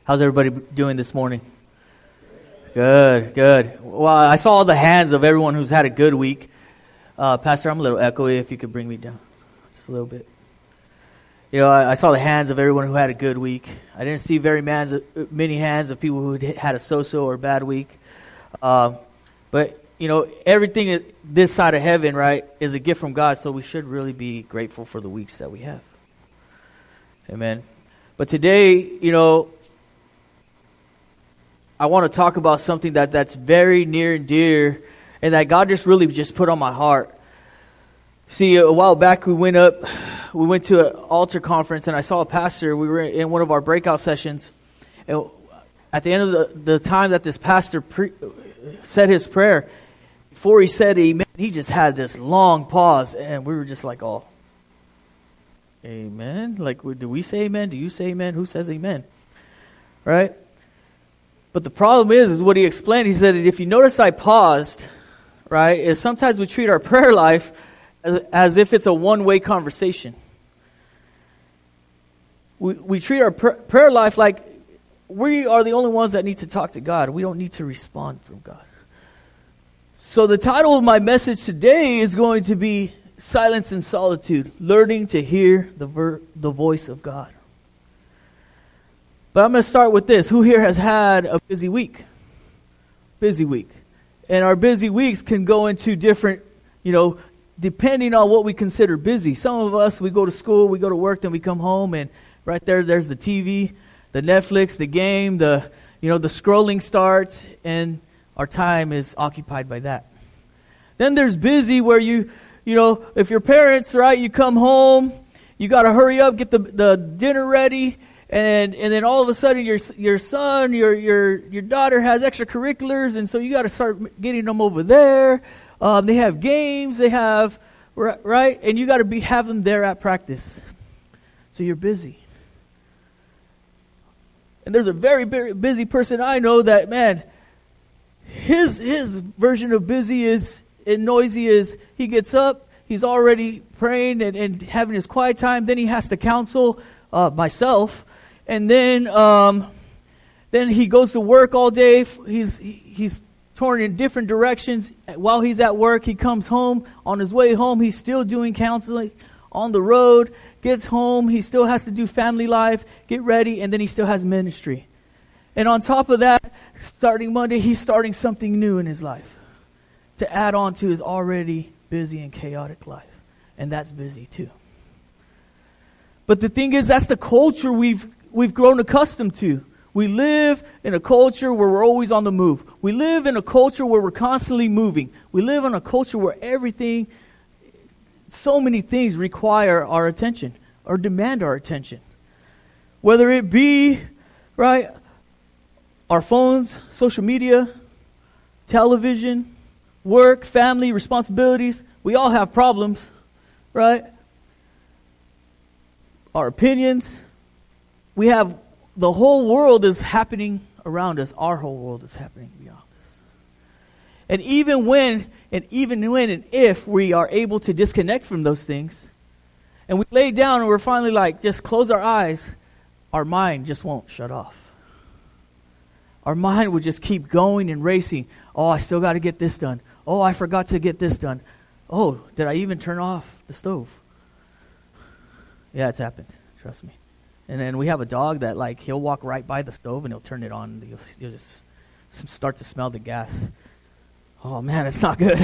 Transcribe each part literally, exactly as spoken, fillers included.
How's everybody doing this morning? Good, good. Well, I saw all the hands of everyone who's had a good week. Uh, Pastor, I'm a little echoey. If you could bring me down just a little bit. You know, I, I saw the hands of everyone who had a good week. I didn't see very mans, many hands of people who had a so-so or bad week. Uh, but, you know, everything this side of heaven, right, is a gift from God, so we should really be grateful for the weeks that we have. Amen. But today, you know, I want to talk about something that, that's very near and dear and that God just really just put on my heart. See, a while back we went up, we went to an altar conference and I saw a pastor. We were in one of our breakout sessions. And at the end of the, the time that this pastor pre- said his prayer, before he said amen, he just had this long pause and we were just like, oh, amen? Like, do we say amen? Do you say amen? Who says amen? Right? But the problem is, is what he explained. He said, if you notice I paused, right, is sometimes we treat our prayer life as, as if it's a one-way conversation. We we treat our pr- prayer life like we are the only ones that need to talk to God. We don't need to respond from God. So the title of my message today is going to be Silence and Solitude, Learning to Hear the ver- the Voice of God. But I'm going to start with this. Who here has had a busy week? Busy week. And our busy weeks can go into different, you know, depending on what we consider busy. Some of us, we go to school, we go to work, then we come home, and right there, there's the T V, the Netflix, the game, the, you know, the scrolling starts, and our time is occupied by that. Then there's busy where you, you know, if your parents, right, you come home, you got to hurry up, get the, the dinner ready, And and then all of a sudden your your son, your your your daughter has extracurriculars, and so you got to start getting them over there. Um, they have games, they have right, and you got to be have them there at practice. So you're busy. And there's a very, very busy person I know that, man, his his version of busy is and noisy is he gets up, he's already praying and, and having his quiet time. Then he has to counsel uh, myself. And then, um, then he goes to work all day. He's he's torn in different directions. While he's at work, he comes home. On his way home, he's still doing counseling. On the road, gets home, he still has to do family life, get ready, and then he still has ministry. And on top of that, starting Monday, he's starting something new in his life to add on to his already busy and chaotic life. And that's busy too. But the thing is, that's the culture we've We've grown accustomed to. We live in a culture where we're always on the move. We live in a culture where we're constantly moving. We live in a culture where everything, so many things require our attention or demand our attention. Whether it be, right, our phones, social media, television, work, family, responsibilities. We all have problems, right? Our opinions. We have, the whole world is happening around us. Our whole world is happening beyond us. And even when, and even when and if we are able to disconnect from those things, and we lay down and we're finally like, just close our eyes, our mind just won't shut off. Our mind will just keep going and racing. Oh, I still got to get this done. Oh, I forgot to get this done. Oh, did I even turn off the stove? Yeah, it's happened. Trust me. And then we have a dog that, like, he'll walk right by the stove and he'll turn it on. And you'll, you'll just start to smell the gas. Oh, man, it's not good.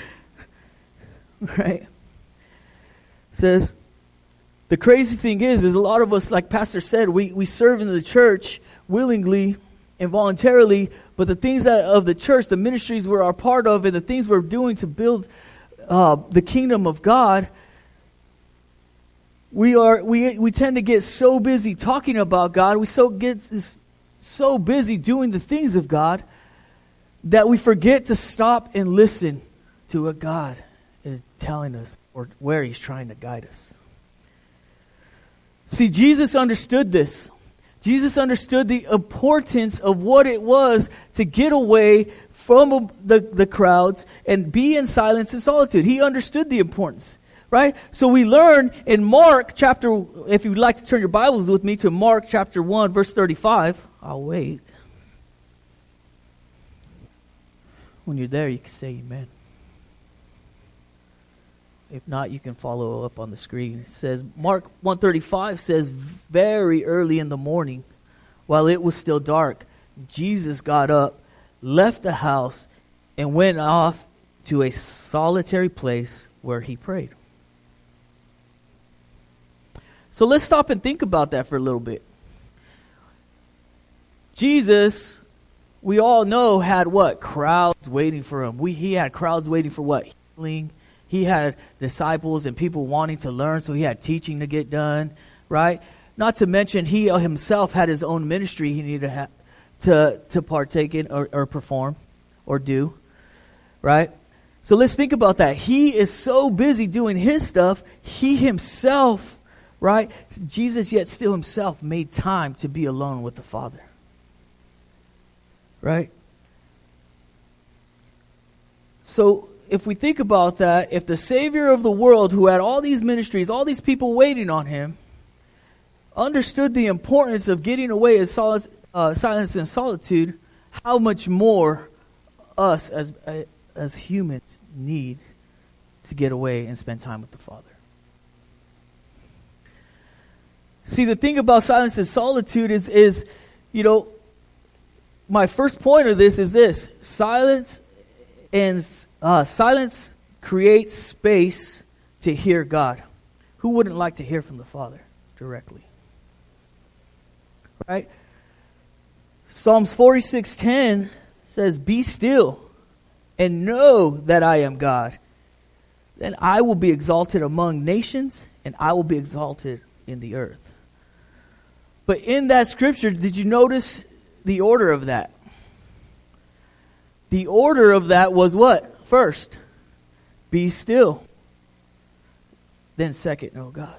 Right? It says, the crazy thing is, is a lot of us, like Pastor said, we, we serve in the church willingly and voluntarily, but the things that of the church, the ministries we're a part of, and the things we're doing to build uh, the kingdom of God, We are we we tend to get so busy talking about God, we so get so busy doing the things of God that we forget to stop and listen to what God is telling us or where He's trying to guide us. See, Jesus understood this. Jesus understood the importance of what it was to get away from the, the crowds and be in silence and solitude. He understood the importance. Right? So we learn in Mark chapter, if you'd like to turn your Bibles with me to Mark chapter one, verse thirty-five. I'll wait. When you're there, you can say amen. If not, you can follow up on the screen. It says, Mark one thirty-five says, very early in the morning, while it was still dark, Jesus got up, left the house, and went off to a solitary place where he prayed. So let's stop and think about that for a little bit. Jesus, we all know, had what? Crowds waiting for him. We, he had crowds waiting for what? Healing. He had disciples and people wanting to learn, so he had teaching to get done, right? Not to mention he himself had his own ministry he needed to ha- to, to partake in or, or perform or do, right? So let's think about that. He is so busy doing his stuff, he himself, right? Jesus yet still himself made time to be alone with the Father. Right? So if we think about that, if the Savior of the world, who had all these ministries, all these people waiting on him, understood the importance of getting away in soli- uh, silence and solitude, how much more us as uh, as humans need to get away and spend time with the Father. See, the thing about silence and solitude is, is, you know, my first point of this is this: silence and uh, silence creates space to hear God. Who wouldn't like to hear from the Father directly? Right? Psalms forty-six ten says, "Be still and know that I am God. Then I will be exalted among nations, and I will be exalted in the earth." But in that scripture, did you notice the order of that? The order of that was what? First, be still. Then second, know God.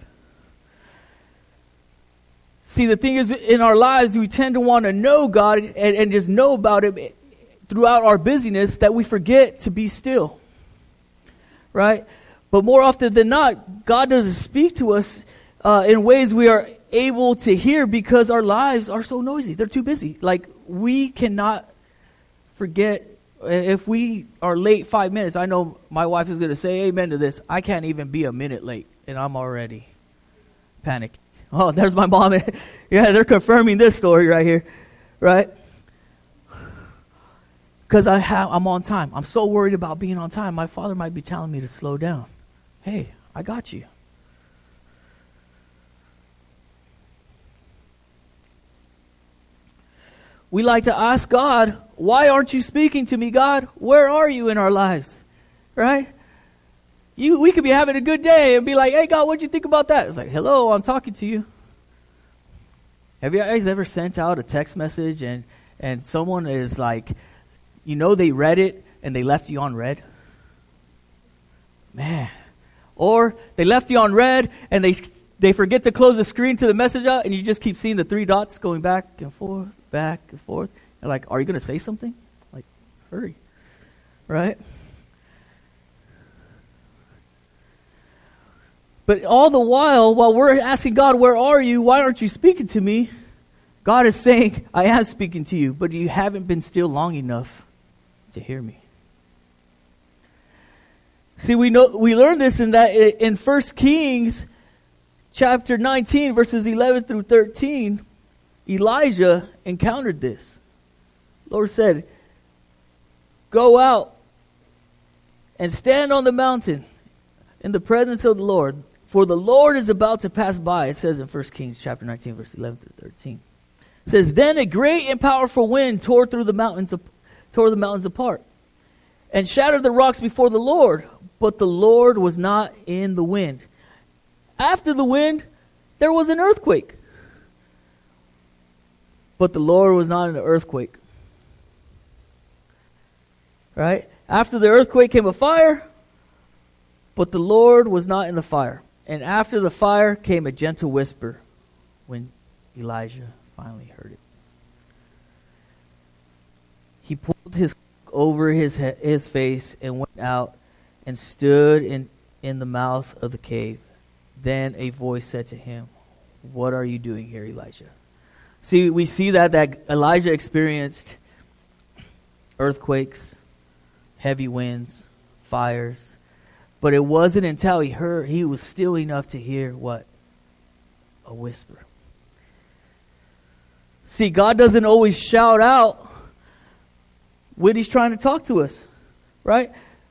See, the thing is, in our lives, we tend to want to know God and, and just know about Him throughout our busyness, that we forget to be still. Right? But more often than not, God doesn't speak to us uh, in ways we are able to hear because our lives are so noisy. They're too busy. Like, we cannot forget. If we are late five minutes, I know my wife is going to say amen to this. I can't even be a minute late, and I'm already panicking. Oh, there's my mom. Yeah, they're confirming this story right here, right? Because I have, I'm on time. I'm so worried about being on time. My father might be telling me to slow down. Hey, I got you. We like to ask God, why aren't you speaking to me, God? Where are you in our lives? Right? You, we could be having a good day and be like, hey, God, what'd you think about that? It's like, hello, I'm talking to you. Have you guys ever sent out a text message and, and someone is like, you know they read it and they left you on read? Man. Or they left you on read and they they forget to close the screen to the message out and you just keep seeing the three dots going back and forth, back and forth. And like, are you going to say something? Like, hurry. Right? But all the while, while we're asking God, where are you? Why aren't you speaking to me? God is saying, I am speaking to you, but you haven't been still long enough to hear me. See, we know we learned this in that in First Kings chapter nineteen, verses eleven through thirteen, Elijah encountered this. The Lord said, go out and stand on the mountain in the presence of the Lord, for the Lord is about to pass by. It says in First Kings chapter nineteen, verse eleven through thirteen. It says, then a great and powerful wind tore through the mountains, tore the mountains apart, and shattered the rocks before the Lord. But the Lord was not in the wind. After the wind, there was an earthquake. But the Lord was not in the earthquake. Right? After the earthquake came a fire, but the Lord was not in the fire. And after the fire came a gentle whisper when Elijah finally heard it. He pulled his cloak over his he- his face and went out and stood in in the mouth of the cave. Then a voice said to him, what are you doing here, Elijah? See, we see that, that Elijah experienced earthquakes, heavy winds, fires. But it wasn't until he heard, he was still enough to hear what? A whisper. See, God doesn't always shout out when he's trying to talk to us, right?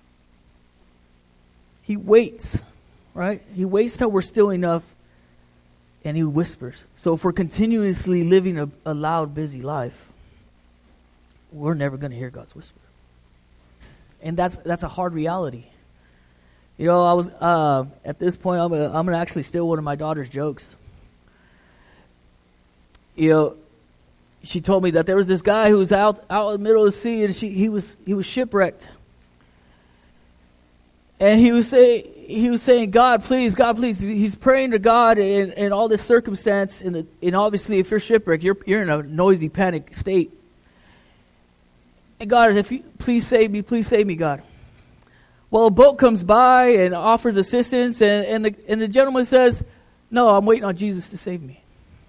He waits, right? He waits till we're still enough, and he whispers. So if we're continuously living a, a loud, busy life, we're never going to hear God's whisper. And that's that's a hard reality. You know, I was uh, at this point, I'm gonna, I'm gonna actually steal one of my daughter's jokes. You know, she told me that there was this guy who was out out in the middle of the sea, and she he was he was shipwrecked. And he was saying, he was saying, God, please, God, please. He's praying to God in, in all this circumstance. And, the, and obviously, if you're shipwrecked, you're you're in a noisy, panic state. And God, if you please save me, please save me, God. Well, a boat comes by and offers assistance, and, and the and the gentleman says, no, I'm waiting on Jesus to save me.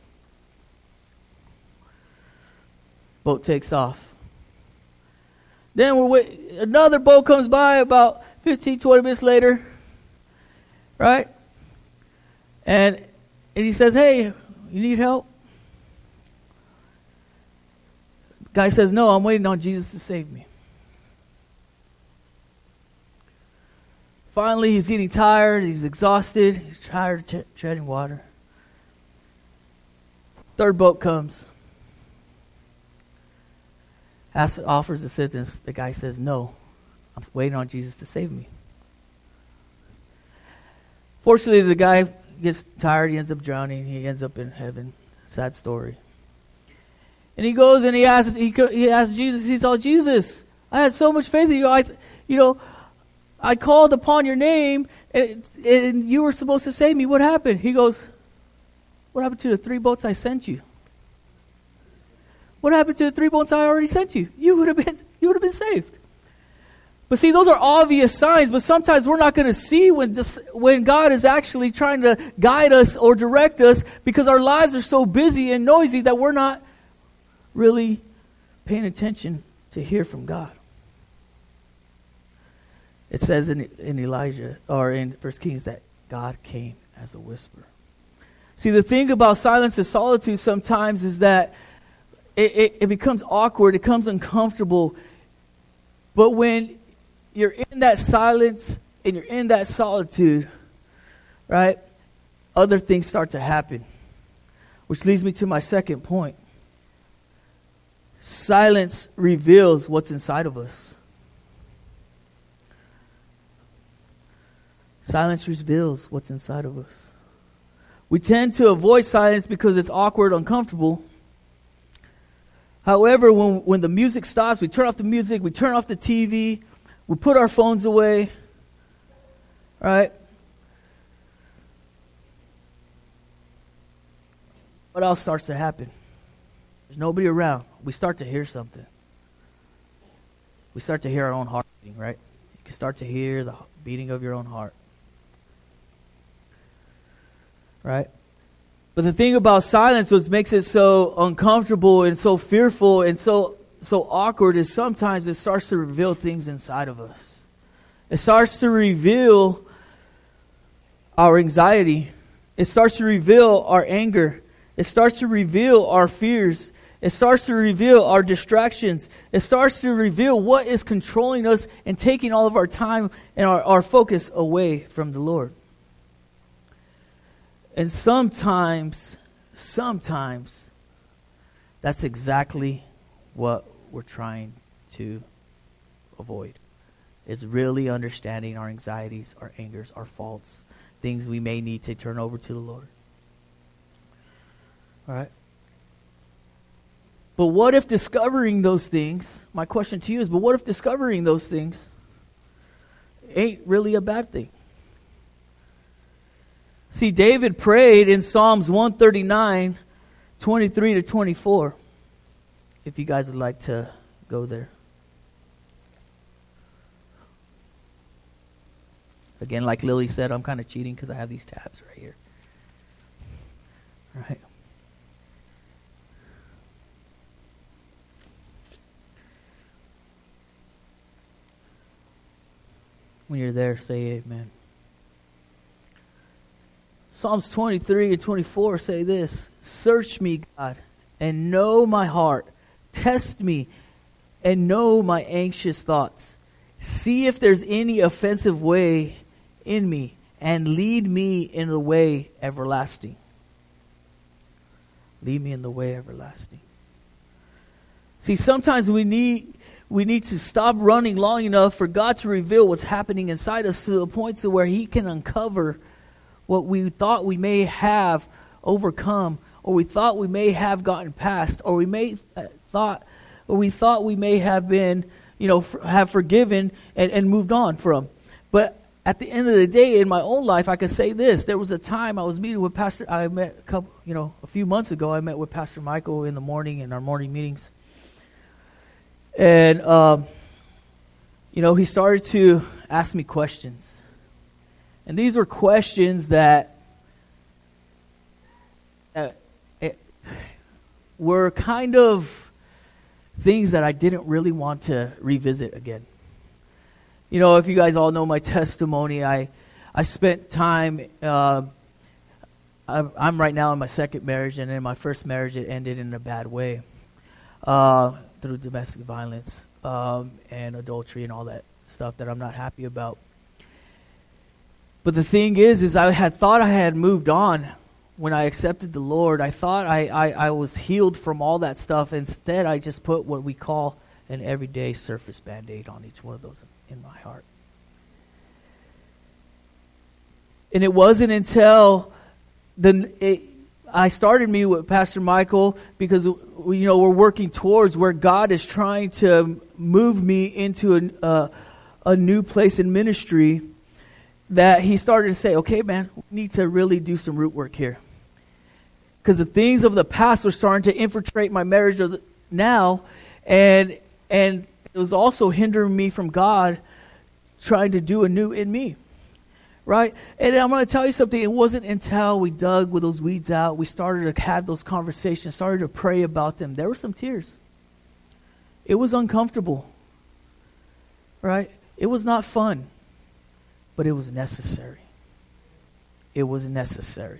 Boat takes off. Then we're wait, another boat comes by about fifteen, twenty minutes later, right? And and he says, hey, you need help? Guy says, no, I'm waiting on Jesus to save me. Finally, he's getting tired. He's exhausted. He's tired of t- treading water. Third boat comes. Asks, offers assistance. The guy says, no, I'm waiting on Jesus to save me. Fortunately, the guy gets tired. He ends up drowning. He ends up in heaven. Sad story. And he goes and he asks, he, he asks Jesus, he says, Jesus, I had so much faith in you. I, you know, I called upon your name and, and you were supposed to save me. What happened? He goes, what happened to the three boats I sent you? What happened to the three boats I already sent you? You would have been, you would have been saved. But see, those are obvious signs, but sometimes we're not going to see when just, when God is actually trying to guide us or direct us because our lives are so busy and noisy that we're not really paying attention to hear from God. It says in, in Elijah, or in First Kings, that God came as a whisper. See, the thing about silence and solitude sometimes is that it, it, it becomes awkward, it becomes uncomfortable. But when you're in that silence and you're in that solitude, right, other things start to happen. Which leads me to my second point. Silence reveals what's inside of us. Silence reveals what's inside of us. We tend to avoid silence because it's awkward, uncomfortable. However, when, when the music stops, we turn off the music, we turn off the T V, we put our phones away, right? What else starts to happen? There's nobody around. We start to hear something. We start to hear our own heart beating, right? You can start to hear the beating of your own heart. Right? But the thing about silence, what makes it so uncomfortable and so fearful and so so awkward, is sometimes it starts to reveal things inside of us. It starts to reveal our anxiety. It starts to reveal our anger. It starts to reveal our fears. It starts to reveal our distractions. It starts to reveal what is controlling us and taking all of our time and our, our focus away from the Lord. And sometimes, sometimes, that's exactly what we're trying to avoid. Is really understanding our anxieties, our angers, our faults, things we may need to turn over to the Lord. All right? But what if discovering those things, my question to you is, but what if discovering those things ain't really a bad thing? See, David prayed in Psalms one thirty-nine, twenty-three to twenty-four. If you guys would like to go there. Again, like Lily said, I'm kind of cheating because I have these tabs right here. Right. When you're there, say amen. Psalms twenty-three and twenty-four say this: search me, God, and know my heart. Test me and know my anxious thoughts. See if there's any offensive way in me, and lead me in the way everlasting. Lead me in the way everlasting. See, sometimes we need we need to stop running long enough for God to reveal what's happening inside us to the point to where He can uncover what we thought we may have overcome, or we thought we may have gotten past, or we may uh, thought, or we thought we may have been, you know, f- have forgiven and, and moved on from. But at the end of the day, in my own life, I could say this: there was a time I was meeting with Pastor. I met a couple, you know, a few months ago. I met with Pastor Michael in the morning in our morning meetings, and um, you know, he started to ask me questions, and these were questions that uh, it, were kind of things that I didn't really want to revisit again. You know, if you guys all know my testimony, I I spent time, uh, I'm, I'm right now in my second marriage, and in my first marriage it ended in a bad way uh, through domestic violence um, and adultery and all that stuff that I'm not happy about. But the thing is, is I had thought I had moved on when I accepted the Lord. I thought I, I, I was healed from all that stuff. Instead, I just put what we call an everyday surface Band-Aid on each one of those in my heart. And it wasn't until the it, I started meeting with Pastor Michael, because we, you know, we're working towards where God is trying to move me into a, uh, a new place in ministry, that he started to say, okay, man, we need to really do some root work here. Because the things of the past were starting to infiltrate my marriage of the, now, and and it was also hindering me from God trying to do a new in me. Right? And I'm going to tell you something. It wasn't until we dug with those weeds out, we started to have those conversations, started to pray about them. There were some tears. It was uncomfortable. Right? It was not fun. But it was necessary. It was necessary.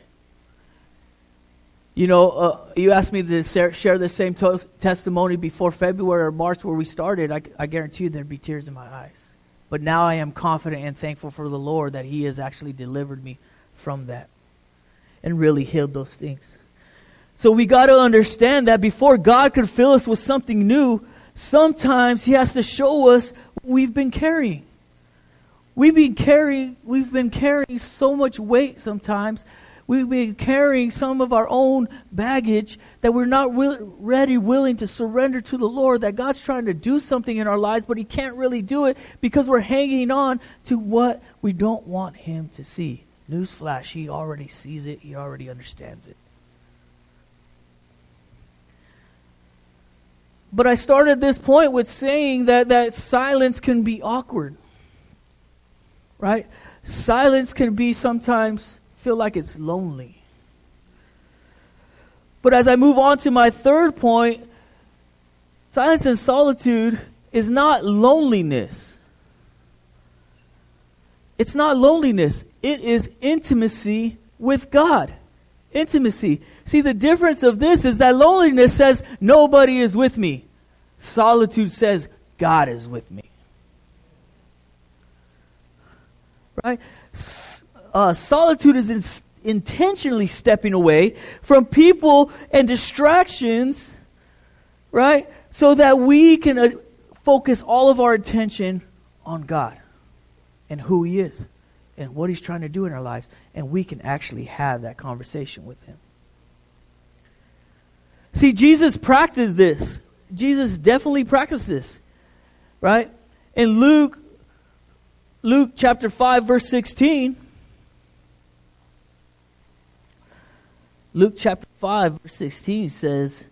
You know, uh, you asked me to share the same to- testimony before February or March where we started. I, I guarantee you there'd be tears in my eyes. But now I am confident and thankful for the Lord that He has actually delivered me from that and really healed those things. So we got to understand that before God could fill us with something new, sometimes He has to show us what we've been carrying. We've been carrying, we've been carrying so much weight sometimes. We've been carrying some of our own baggage that we're not will, ready, willing to surrender to the Lord, that God's trying to do something in our lives, but He can't really do it because we're hanging on to what we don't want Him to see. Newsflash, He already sees it. He already understands it. But I started this point with saying that, that silence can be awkward. Right? Silence can be sometimes feel like it's lonely. But as I move on to my third point, silence and solitude is not loneliness. It's not loneliness. It is intimacy with God. Intimacy. See, the difference of this is that loneliness says nobody is with me. Solitude says God is with me. Right? Uh, solitude is in, intentionally stepping away from people and distractions, right? So that we can uh, focus all of our attention on God and who He is and what He's trying to do in our lives. And we can actually have that conversation with Him. See, Jesus practiced this. Jesus definitely practiced this, right? In Luke, Luke chapter five, verse sixteen, Luke chapter five, verse sixteen says,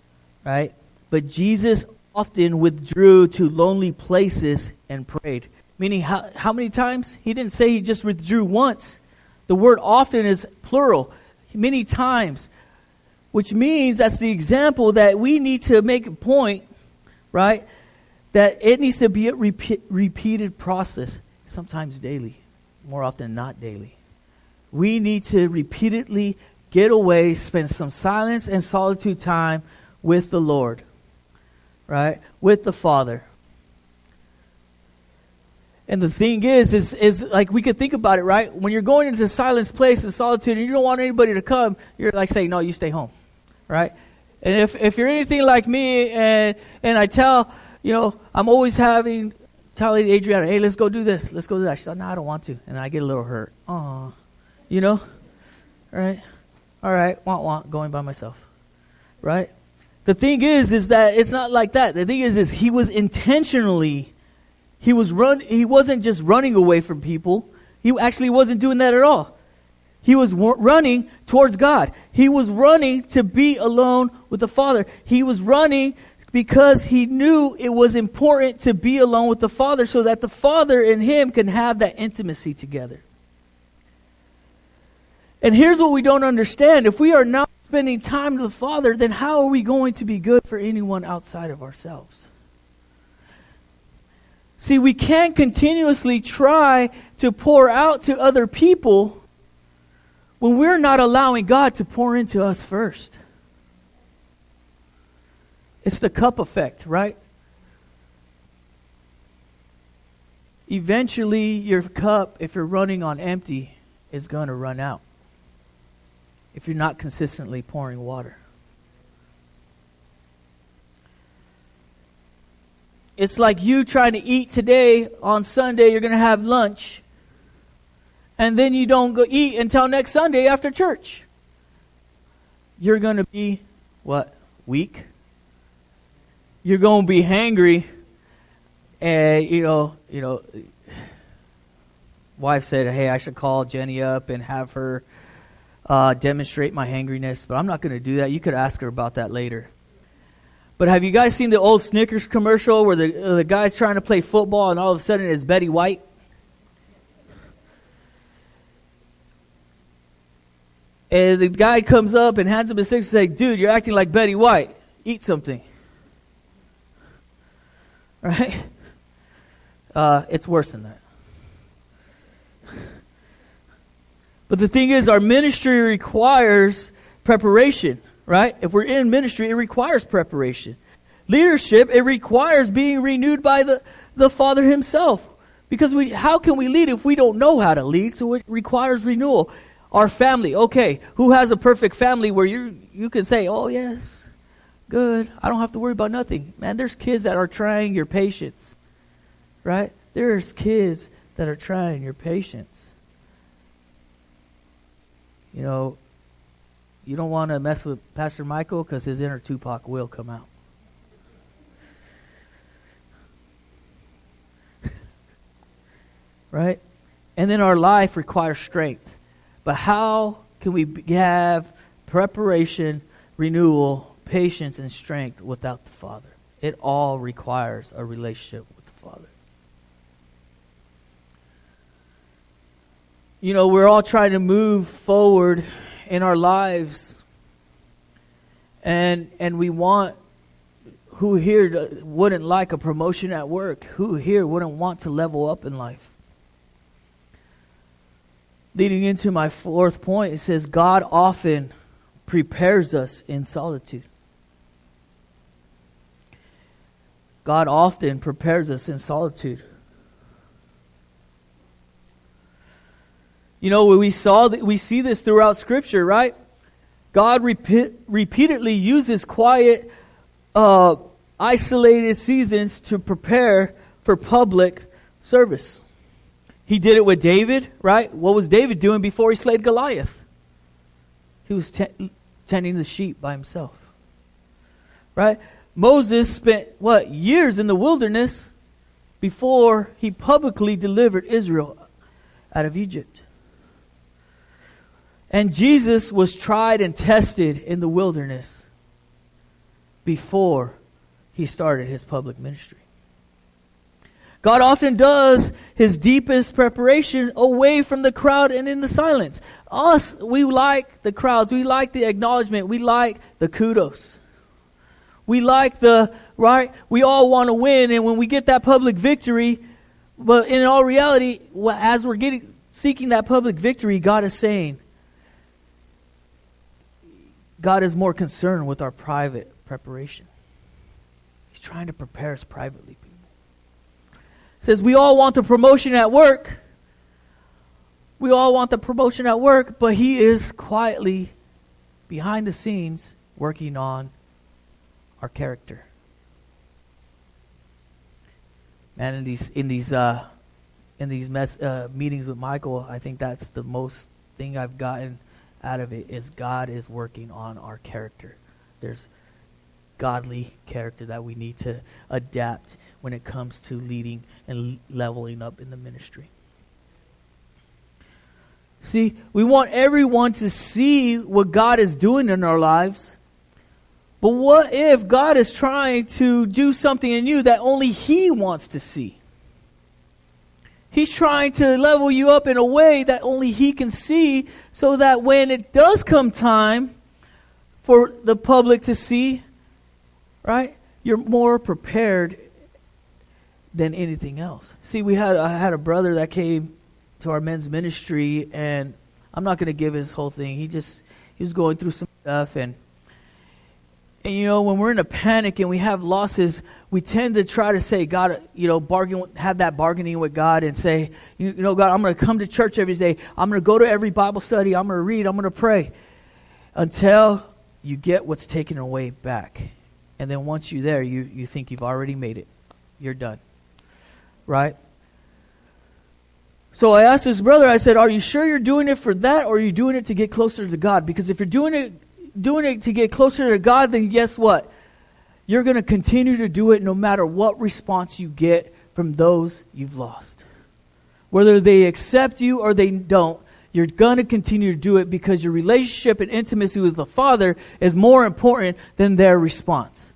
right, but Jesus often withdrew to lonely places and prayed. Meaning how, how many times? He didn't say he just withdrew once. The word often is plural. Many times. Which means that's the example that we need to make a point, right? That it needs to be a repeat, repeated process. Sometimes daily. More often than not daily. We need to repeatedly get away, spend some silence and solitude time with the Lord. Right? With the Father. And the thing is, is, is like we could think about it, right? When you're going into a silent place and solitude and you don't want anybody to come, you're like saying, no, you stay home. Right? And if, if you're anything like me and, and I tell, you know, I'm always having, telling Adriana, hey, let's go do this. Let's go do that. She said, no, I don't want to. And I get a little hurt. Aw. You know? Right? All right. Want, want. Going by myself. Right? The thing is, is that it's not like that. The thing is, is he was intentionally, he was run. He wasn't just running away from people. He actually wasn't doing that at all. He was w- running towards God. He was running to be alone with the Father. He was running because he knew it was important to be alone with the Father so that the Father and him can have that intimacy together. And here's what we don't understand. If we are not spending time with the Father, then how are we going to be good for anyone outside of ourselves? See, we can't continuously try to pour out to other people when we're not allowing God to pour into us first. It's the cup effect, right? Eventually, your cup, if you're running on empty, is going to run out. If you're not consistently pouring water. It's like you trying to eat today on Sunday, you're going to have lunch. And then you don't go eat until next Sunday after church. You're going to be, what, weak? You're going to be hangry. And, you know, you know, wife said, hey, I should call Jenny up and have her Uh, demonstrate my hangriness, but I'm not going to do that. You could ask her about that later. But have you guys seen the old Snickers commercial where the uh, the guy's trying to play football and all of a sudden it's Betty White? And the guy comes up and hands him a Snickers and says, dude, you're acting like Betty White. Eat something. Right? Uh, it's worse than that. But the thing is, our ministry requires preparation, right? If we're in ministry, it requires preparation. Leadership, it requires being renewed by the, the Father himself. Because we, how can we lead if we don't know how to lead? So it requires renewal. Our family, okay, who has a perfect family where you you can say, oh yes, good, I don't have to worry about nothing. Man, there's kids that are trying your patience, right? There's kids that are trying your patience. You know, you don't want to mess with Pastor Michael because his inner Tupac will come out. Right? And then our life requires strength. But how can we have preparation, renewal, patience, and strength without the Father? It all requires a relationship with the Father. You know, we're all trying to move forward in our lives. And and we want, who here wouldn't like a promotion at work? Who here wouldn't want to level up in life? Leading into my fourth point, it says, God often prepares us in solitude. God often prepares us in solitude. You know, we saw that we see this throughout Scripture, right? God repeat, repeatedly uses quiet, uh, isolated seasons to prepare for public service. He did it with David, right? What was David doing before he slayed Goliath? He was t- tending the sheep by himself, right? Moses spent, what, years in the wilderness before he publicly delivered Israel out of Egypt. And Jesus was tried and tested in the wilderness before he started his public ministry. God often does his deepest preparation away from the crowd and in the silence. Us, we like the crowds. We like the acknowledgement. We like the kudos. We like the, right? We all want to win. And when we get that public victory, but in all reality, as we're getting seeking that public victory, God is saying, God is more concerned with our private preparation. He's trying to prepare us privately, people. It says we all want the promotion at work. We all want the promotion at work, but he is quietly behind the scenes working on our character. Man, in these in these uh, in these mess, uh, meetings with Michael, I think that's the most thing I've gotten out of it is God is working on our character. There's godly character that we need to adapt when it comes to leading and leveling up in the ministry. See, we want everyone to see what God is doing in our lives. But what if God is trying to do something in you that only He wants to see? He's trying to level you up in a way that only He can see, so that when it does come time for the public to see, right, you're more prepared than anything else. See, we had I had a brother that came to our men's ministry, and I'm not going to give his whole thing. He just he was going through some stuff, and and you know, when we're in a panic and we have losses, we tend to try to say, God, you know, bargain, have that bargaining with God and say, you, you know, God, I'm going to come to church every day. I'm going to go to every Bible study. I'm going to read. I'm going to pray until you get what's taken away back. And then once you're there, you, you think you've already made it. You're done. Right? So I asked this brother, I said, are you sure you're doing it for that, or are you doing it to get closer to God? Because if you're doing it doing it to get closer to God, then guess what? You're going to continue to do it no matter what response you get from those you've lost. Whether they accept you or they don't, you're going to continue to do it because your relationship and intimacy with the Father is more important than their response.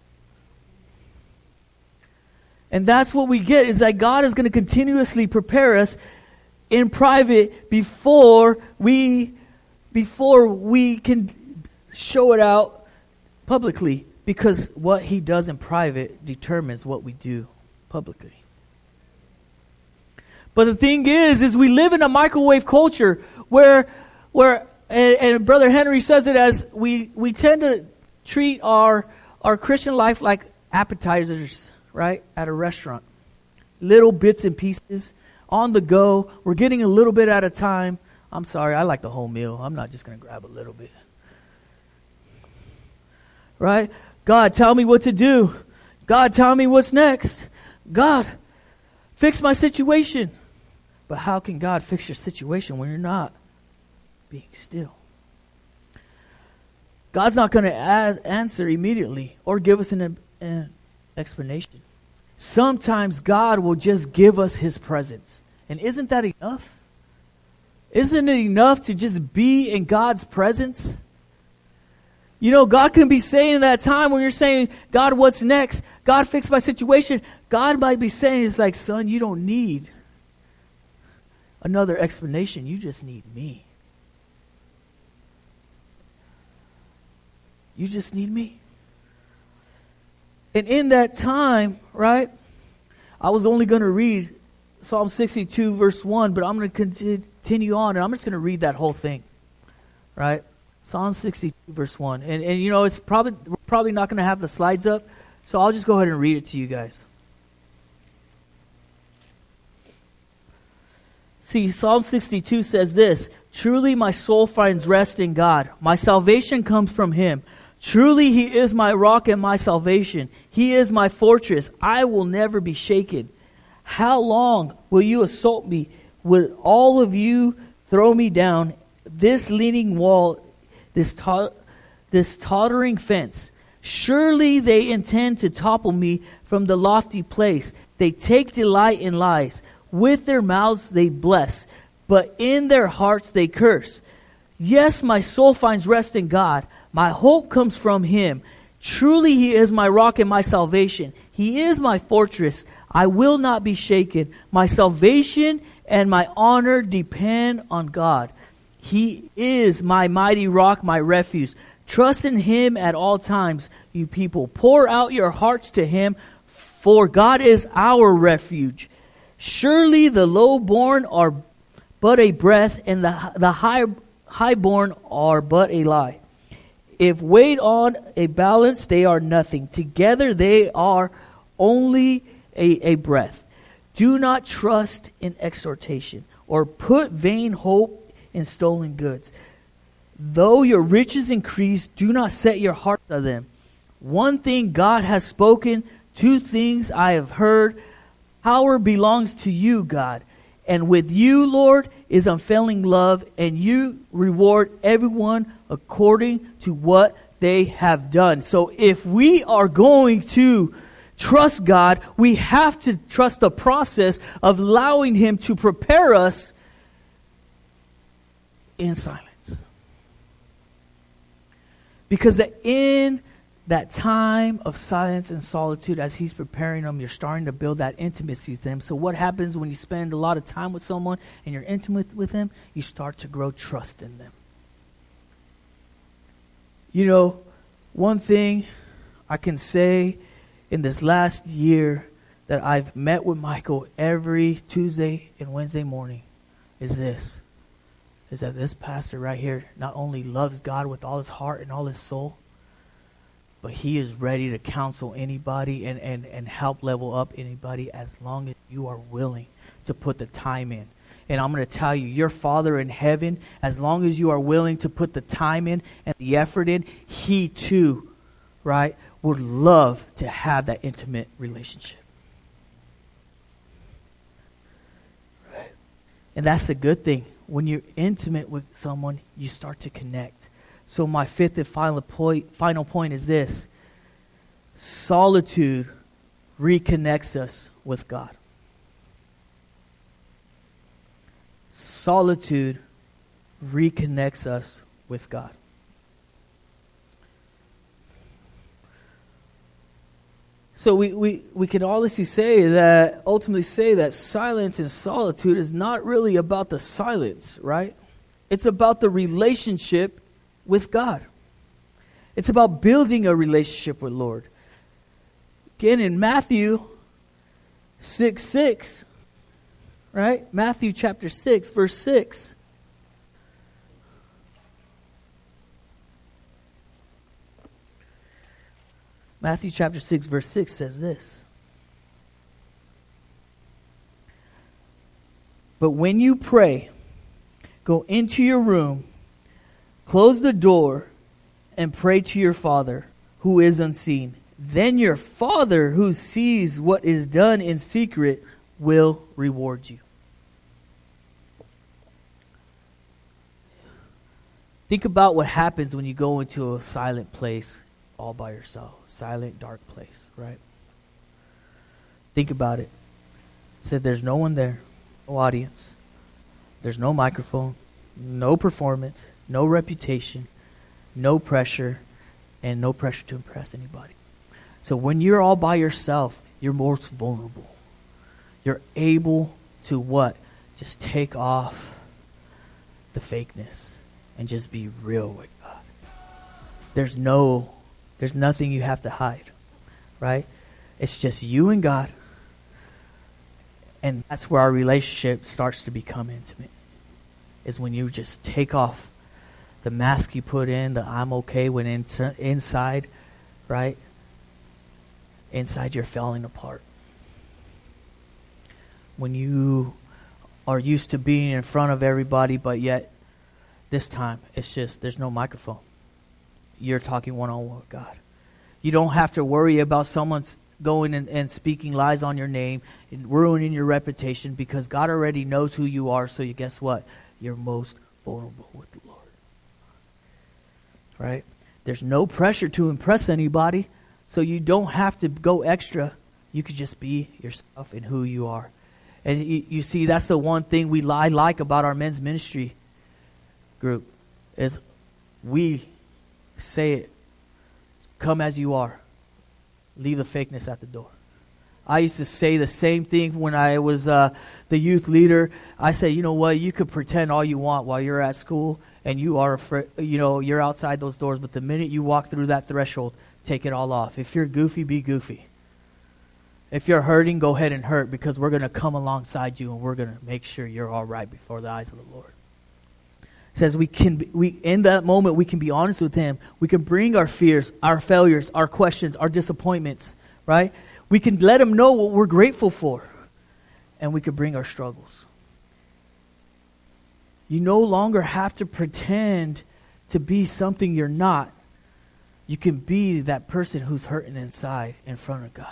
And that's what we get, is that God is going to continuously prepare us in private before we before we can show it out publicly, because what He does in private determines what we do publicly. But the thing is, is we live in a microwave culture where, where, and, and Brother Henry says it as we, we tend to treat our, our Christian life like appetizers, right, at a restaurant. Little bits and pieces on the go. We're getting a little bit at a time. I'm sorry, I like the whole meal. I'm not just going to grab a little bit. Right? God, tell me what to do. God, tell me what's next. God, fix my situation. But how can God fix your situation when you're not being still? God's not going to answer immediately or give us an, an explanation. Sometimes God will just give us His presence. And isn't that enough? Isn't it enough to just be in God's presence? You know, God can be saying in that time when you're saying, God, what's next? God, fix my situation. God might be saying, it's like, son, you don't need another explanation. You just need me. You just need me. And in that time, right, I was only going to read Psalm sixty-two, verse one, but I'm going to continue on, and I'm just going to read that whole thing, right? Psalm sixty-two, verse one. And, and you know, it's probably we're probably not going to have the slides up, so I'll just go ahead and read it to you guys. See, Psalm sixty-two says this: truly my soul finds rest in God. My salvation comes from Him. Truly He is my rock and my salvation. He is my fortress. I will never be shaken. How long will you assault me? Will all of you throw me down? This leaning wall, this to- this tottering fence. Surely they intend to topple me from the lofty place. They take delight in lies. With their mouths they bless, but in their hearts they curse. Yes, my soul finds rest in God. My hope comes from Him. Truly he is my rock and my salvation. He is my fortress. I will not be shaken. My salvation and my honor depend on God. He is my mighty rock, my refuge. Trust in him at all times, you people. Pour out your hearts to him, for God is our refuge. Surely the lowborn are but a breath, and the, the high, highborn are but a lie. If weighed on a balance, they are nothing. Together they are only a, a breath. Do not trust in exhortation, or put vain hope in stolen goods. Though your riches increase, do not set your heart on them. One thing God has spoken, two things I have heard. Power belongs to you, God. And with you, Lord, is unfailing love, and you reward everyone according to what they have done. So if we are going to trust God, we have to trust the process of allowing him to prepare us in silence. Because in that time of silence and solitude, as he's preparing them, you're starting to build that intimacy with him. So what happens when you spend a lot of time with someone and you're intimate with him? You start to grow trust in them. You know, one thing I can say in this last year that I've met with Michael every Tuesday and Wednesday morning is this. Is that this pastor right here not only loves God with all his heart and all his soul, but he is ready to counsel anybody and, and, and help level up anybody as long as you are willing to put the time in. And I'm going to tell you, your Father in heaven, as long as you are willing to put the time in and the effort in, he too, right, would love to have that intimate relationship. Right. And that's the good thing. When you're intimate with someone, you start to connect. So my fifth and final point, final point is this. Solitude reconnects us with God. Solitude reconnects us with God. So we, we, we can honestly say that, ultimately say that silence and solitude is not really about the silence, right? It's about the relationship with God. It's about building a relationship with Lord. Again, in Matthew six six, right? Matthew chapter six, verse six. Matthew chapter six, verse six says this. But when you pray, go into your room, close the door, and pray to your Father who is unseen. Then your Father who sees what is done in secret will reward you. Think about what happens when you go into a silent place all by yourself. Silent, dark place, right? Think about it. It said there's no one there, no audience. There's no microphone, no performance, no reputation, no pressure, and no pressure to impress anybody. So when you're all by yourself, you're most vulnerable. You're able to what? Just take off the fakeness and just be real with God. There's no, there's nothing you have to hide, right? It's just you and God. And that's where our relationship starts to become intimate. Is when you just take off the mask you put in, the I'm okay, when in, inside, right? Inside you're falling apart. When you are used to being in front of everybody, but yet this time it's just, there's no microphone. You're talking one-on-one with God. You don't have to worry about someone's going and, and speaking lies on your name and ruining your reputation, because God already knows who you are. So you guess what? You're most vulnerable with the Lord. Right? There's no pressure to impress anybody, so you don't have to go extra. You could just be yourself and who you are. And you, you see, that's the one thing we I like about our men's ministry group, is we say it come as you are. Leave the fakeness at the door. I used to say the same thing when I was uh, the youth leader. I say, you know what, you could pretend all you want while you're at school and you are afraid, you know, you're outside those doors, but the minute you walk through that threshold, take it all off. If you're goofy, be goofy. If you're hurting, go ahead and hurt, because we're going to come alongside you and we're going to make sure you're all right before the eyes of the Lord. It says we can, be, we in that moment, we can be honest with Him. We can bring our fears, our failures, our questions, our disappointments, right? We can let Him know what we're grateful for, and we can bring our struggles. You no longer have to pretend to be something you're not. You can be that person who's hurting inside in front of God.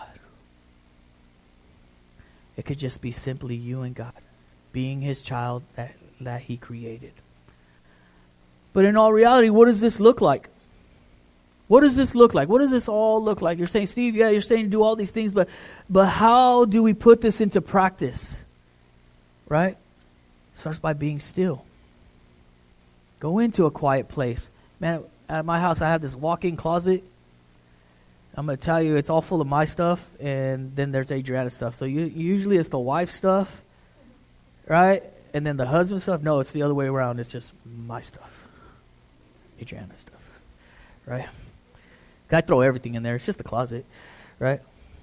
It could just be simply you and God, being His child that, that He created. But in all reality, what does this look like? What does this look like? What does this all look like? You're saying, Steve, yeah, you're saying do all these things, but but how do we put this into practice? Right? It starts by being still. Go into a quiet place. Man, at my house, I have this walk-in closet. I'm going to tell you, it's all full of my stuff, and then there's Adriana's stuff. So you, usually it's the wife's stuff, right? And then the husband's stuff. No, it's the other way around. It's just my stuff. Adriana's stuff, right? I throw everything in there. It's just a closet, right?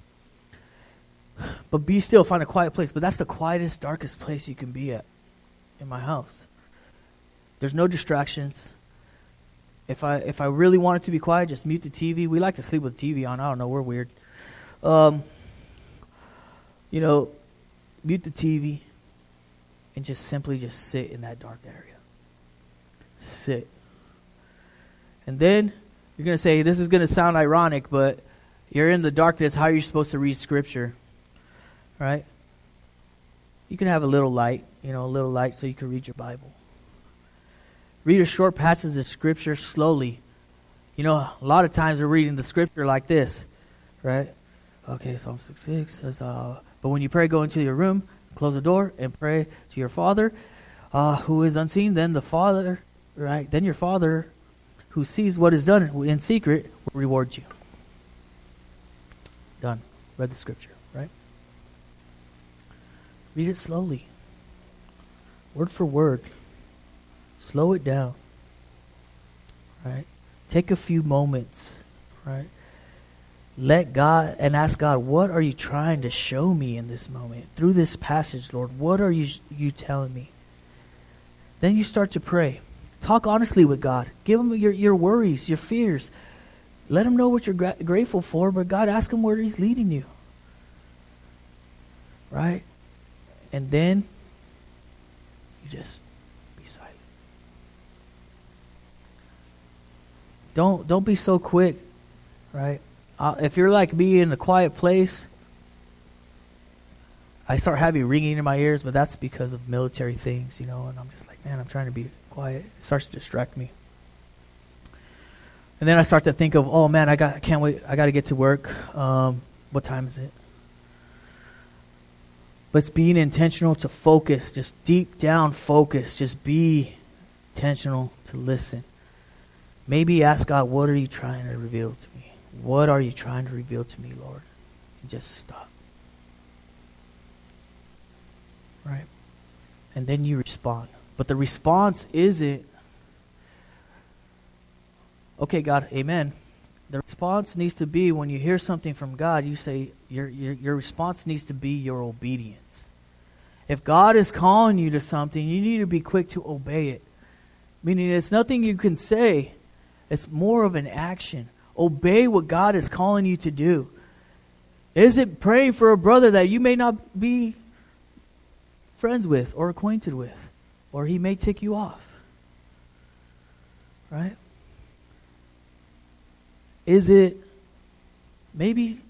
But be still. Find a quiet place. But that's the quietest, darkest place you can be at in my house. There's no distractions. If I if I really want it to be quiet, just mute the T V. We like to sleep with the T V on. I don't know. We're weird. Um, you know, mute the T V and just simply just sit in that dark area. Sit. And then you're going to say, this is going to sound ironic, but you're in the darkness. How are you supposed to read Scripture? Right? You can have a little light, you know, a little light so you can read your Bible. Read a short passage of Scripture slowly. You know, a lot of times we're reading the Scripture like this, right? Okay, Psalm sixty-six says, uh, but when you pray, go into your room, close the door, and pray to your Father, uh, who is unseen. Then the Father, right? Then your Father, who sees what is done in secret, will reward you. Done. Read the Scripture, right? Read it slowly. Word for word. Slow it down. Right? Take a few moments. Right? Let God and ask God, what are you trying to show me in this moment? Through this passage, Lord, what are you, you telling me? Then you start to pray. Talk honestly with God. Give Him your, your worries, your fears. Let Him know what you're gra- grateful for, but God, ask Him where He's leading you. Right? And then you just be silent. Don't don't be so quick, right? Uh, if you're like me in a quiet place, I start having ringing in my ears, but that's because of military things, you know, and I'm just like, man, I'm trying to be quiet. It starts to distract me. And then I start to think of, oh man, I got, I can't wait. I got to get to work. Um, what time is it? But it's being intentional to focus, just deep down focus. Just be intentional to listen. Maybe ask God, what are you trying to reveal to me? What are you trying to reveal to me, Lord? And just stop. Right? And then you respond. But the response isn't, okay, God, amen. The response needs to be, when you hear something from God, you say, your, your, your response needs to be your obedience. If God is calling you to something, you need to be quick to obey it. Meaning it's nothing you can say. It's more of an action. Obey what God is calling you to do. Is it praying for a brother that you may not be friends with or acquainted with? Or he may tick you off. Right? Is it maybe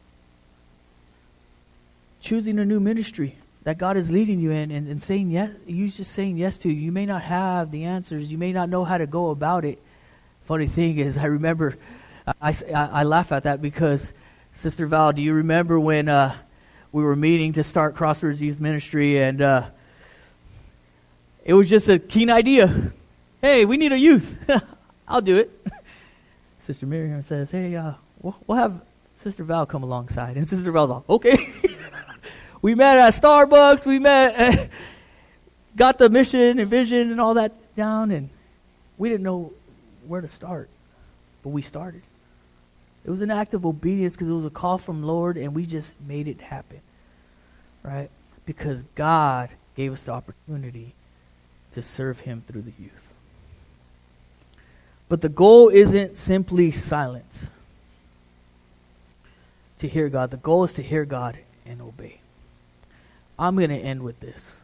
choosing a new ministry that God is leading you in and, and saying yes, you just saying yes to? You may not have the answers. You may not know how to go about it. Funny thing is, I remember, I, I, I laugh at that because, Sister Val, do you remember when uh, we were meeting to start Crossroads Youth Ministry, and uh, it was just a keen idea. Hey, we need a youth. I'll do it. Sister Miriam says, hey, uh, we'll, we'll have Sister Val come alongside. And Sister Val's like, okay. We met at Starbucks. We met, uh, got the mission and vision and all that down, and we didn't know where to start, but we started. It was an act of obedience because it was a call from Lord, and we just made it happen, right? Because God gave us the opportunity to serve him through the youth. But the goal isn't simply silence to hear God. The goal is to hear God and obey. I'm going to end with this.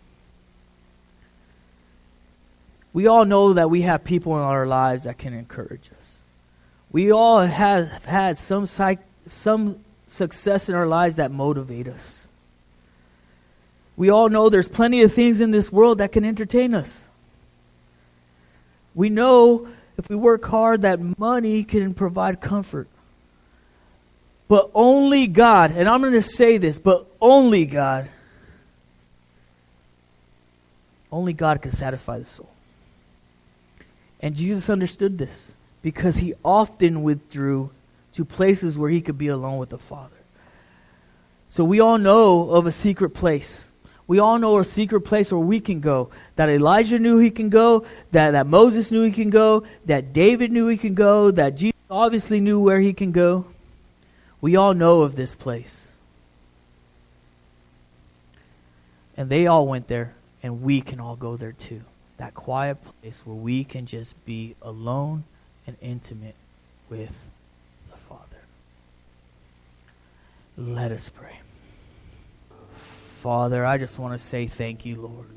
We all know that we have people in our lives that can encourage us. We all have had some psych, some success in our lives that motivate us. We all know there's plenty of things in this world that can entertain us. We know if we work hard that money can provide comfort. But only God, and I'm going to say this, but only God, only God can satisfy the soul. And Jesus understood this because he often withdrew to places where he could be alone with the Father. So we all know of a secret place. We all know a secret place where we can go. That Elijah knew he can go. That, that Moses knew he can go. That David knew he can go. That Jesus obviously knew where he can go. We all know of this place. And they all went there. And we can all go there too. That quiet place where we can just be alone and intimate with the Father. Let us pray. Father, I just want to say thank you, Lord.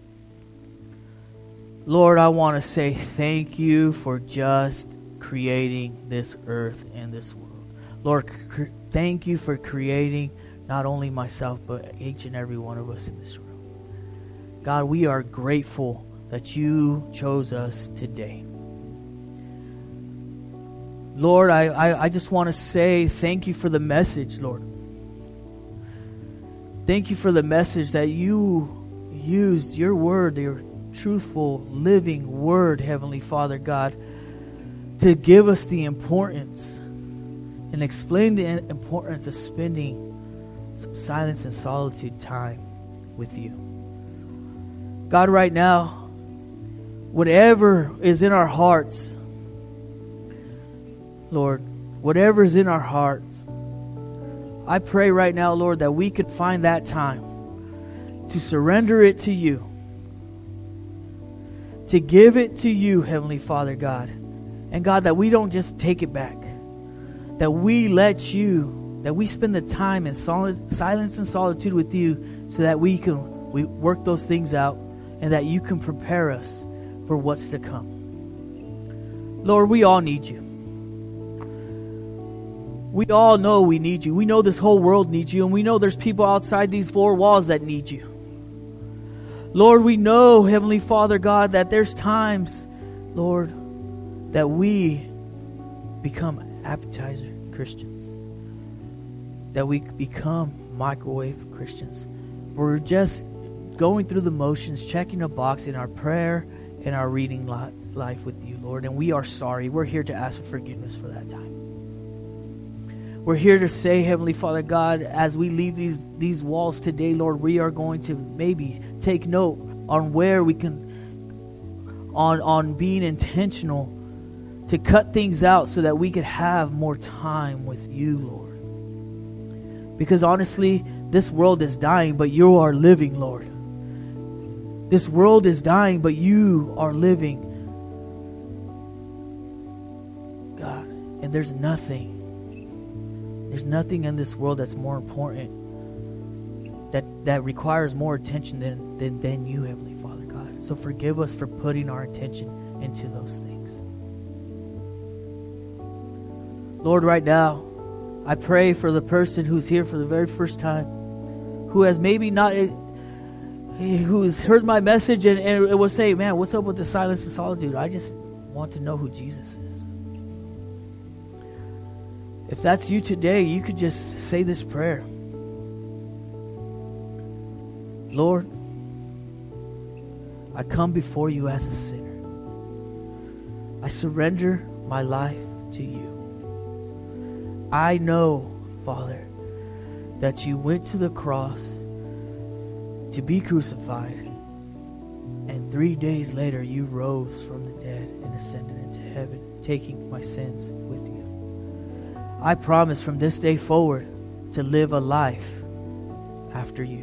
Lord, I want to say thank you for just creating this earth and this world. Lord, cr- thank you for creating not only myself, but each and every one of us in this room. God, we are grateful that you chose us today. Lord, I, I, I just want to say thank you for the message, Lord. Thank you for the message that you used, your word, your truthful, living word, Heavenly Father, God, to give us the importance and explain the importance of spending some silence and solitude time with you. God, right now, whatever is in our hearts, Lord, whatever is in our hearts, I pray right now, Lord, that we could find that time to surrender it to you, to give it to you, Heavenly Father, God. And God, that we don't just take it back, that we let you, that we spend the time in solid, silence and solitude with you so that we can we work those things out and that you can prepare us for what's to come. Lord, we all need you. We all know we need you. We know this whole world needs you, and we know there's people outside these four walls that need you. Lord, we know, Heavenly Father God, that there's times, Lord, that we become appetizer Christians, that we become microwave Christians. We're just going through the motions, checking a box in our prayer and our reading life with you, Lord, and we are sorry. We're here to ask for forgiveness for that time. We're here to say, Heavenly Father God, as we leave these, these walls today, Lord, we are going to maybe take note on where we can, on, on being intentional to cut things out so that we could have more time with you, Lord. Because honestly, this world is dying, but you are living, Lord. This world is dying, but you are living. God, and there's nothing, there's nothing in this world that's more important, that, that requires more attention than, than, than you, Heavenly Father God. So forgive us for putting our attention into those things. Lord, right now, I pray for the person who's here for the very first time, who has maybe not, who has heard my message and, and it will say, man, what's up with the silence and solitude? I just want to know who Jesus is. If that's you today, you could just say this prayer. Lord, I come before you as a sinner. I surrender my life to you. I know, Father, that you went to the cross to be crucified, and three days later you rose from the dead and ascended into heaven, taking my sins with you. I promise from this day forward to live a life after you.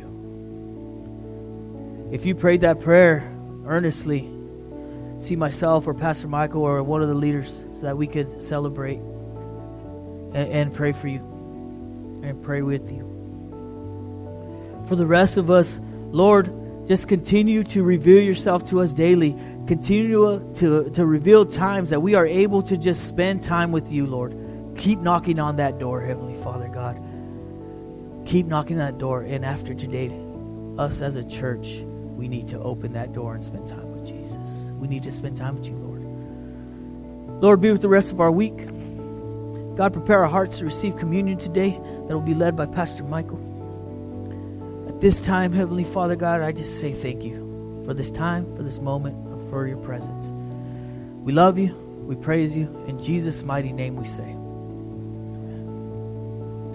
If you prayed that prayer earnestly, see myself or Pastor Michael or one of the leaders so that we could celebrate and, and pray for you and pray with you. For the rest of us, Lord, just continue to reveal yourself to us daily. Continue to, to reveal times that we are able to just spend time with you, Lord. Keep knocking on that door, Heavenly Father God. Keep knocking on that door. And after today, us as a church, we need to open that door and spend time with Jesus. We need to spend time with you, Lord. Lord, be with the rest of our week. God, prepare our hearts to receive communion today that will be led by Pastor Michael. At this time, Heavenly Father God, I just say thank you for this time, for this moment, and for your presence. We love you. We praise you. In Jesus' mighty name we say.